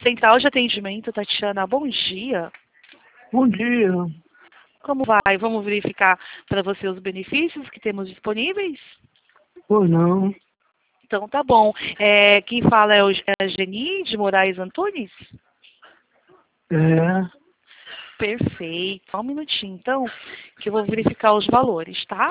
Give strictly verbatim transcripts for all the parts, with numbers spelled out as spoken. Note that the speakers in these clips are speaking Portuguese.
Central de Atendimento, Tatiana, bom dia. Bom dia. Como vai? Vamos verificar para você os benefícios que temos disponíveis? Pois não. Então tá bom. É, quem fala é, o, é a Geni de Moraes Antunes? É. Perfeito. Só um minutinho, então, que eu vou verificar os valores, tá?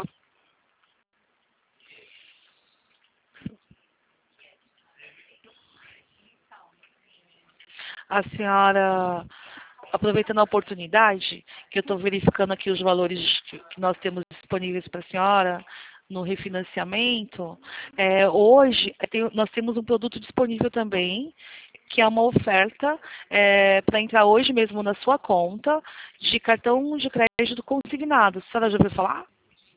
A senhora, aproveitando a oportunidade, que eu estou verificando aqui os valores que que nós temos disponíveis para a senhora no refinanciamento, é, hoje é, tem- nós temos um produto disponível também, que é uma oferta é, para entrar hoje mesmo na sua conta de cartão de crédito consignado. A senhora já ouviu falar?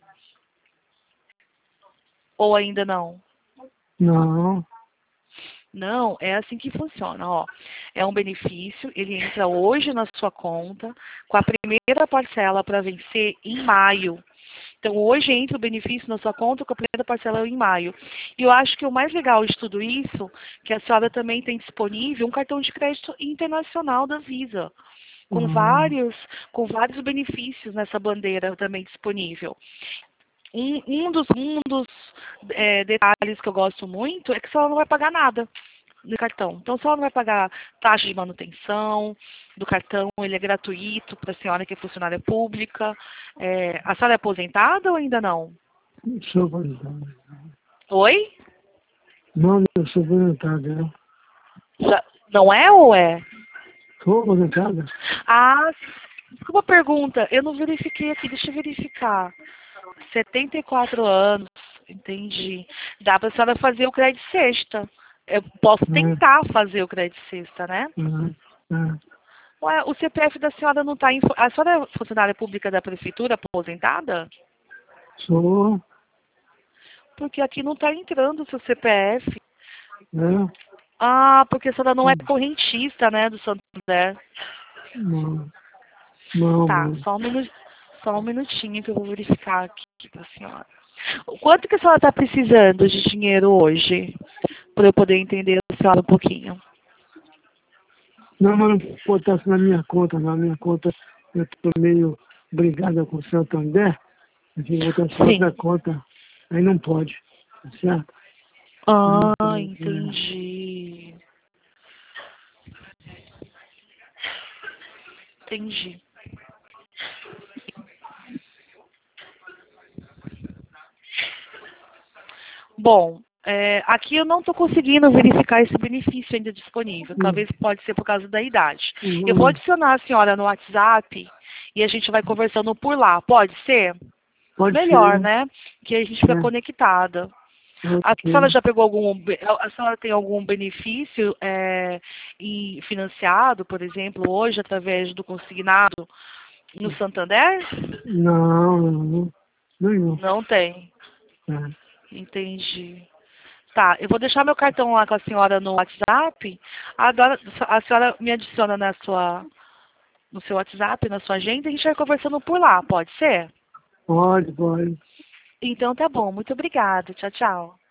Ou ainda não? Não. Não, é assim que funciona, ó. É um benefício, ele entra hoje na sua conta, com a primeira parcela para vencer em maio. Então, hoje entra o benefício na sua conta com a primeira parcela em maio. E eu acho que o mais legal de tudo isso, que a senhora também tem disponível um cartão de crédito internacional da Visa, com Hum. vários, com vários benefícios nessa bandeira também disponível. Um, um dos, um dos é, detalhes que eu gosto muito é que a senhora não vai pagar nada no cartão. Então, a senhora não vai pagar taxa de manutenção do cartão, ele é gratuito para a senhora que é funcionária pública. É, a senhora é aposentada ou ainda não? Sou aposentado. Oi? Não, eu sou aposentado, né? Já, não é ou é? Sou aposentado? Ah, desculpa a pergunta, eu não verifiquei aqui, deixa eu verificar. setenta e quatro anos, entendi. Dá para a senhora fazer o crédito sexta. Eu posso É. tentar fazer o crédito sexta, né? É. É. Ué, o C P F da senhora não está... A senhora é funcionária pública da prefeitura, aposentada? Sou. Porque aqui não está entrando o seu C P F. É. Ah, porque a senhora não é correntista, né, do Santander. Não. Não, Tá, não. só um, minu... só um minutinho que eu vou verificar aqui para a senhora. O quanto que a senhora está precisando de dinheiro hoje? Para eu poder entender a senhora um pouquinho. Não, mas não botasse na minha conta. Na minha conta eu estou meio brigada com o Santander. Eu tinha que botar só Sim. outra conta. Aí não pode. Tá certo? Ah, Aí, é. entendi. Entendi. Bom, é, aqui eu não estou conseguindo verificar esse benefício ainda disponível. Hum. Talvez pode ser por causa da idade. Eu vou Hum. adicionar a senhora no WhatsApp e a gente vai conversando por lá. Pode ser? Pode Melhor, ser. né? Que a gente fica É. conectada. A senhora Ok. já pegou algum... be- A senhora tem algum benefício é, em- financiado, por exemplo, hoje, através do consignado no Santander? Não, não, não. Nenhum. Não tem. É. Entendi. Tá, eu vou deixar meu cartão lá com a senhora no WhatsApp. Agora a senhora me adiciona na sua, no seu WhatsApp, na sua agenda, e a gente vai conversando por lá, pode ser? Pode, pode. Então tá bom, muito obrigada. Tchau, tchau.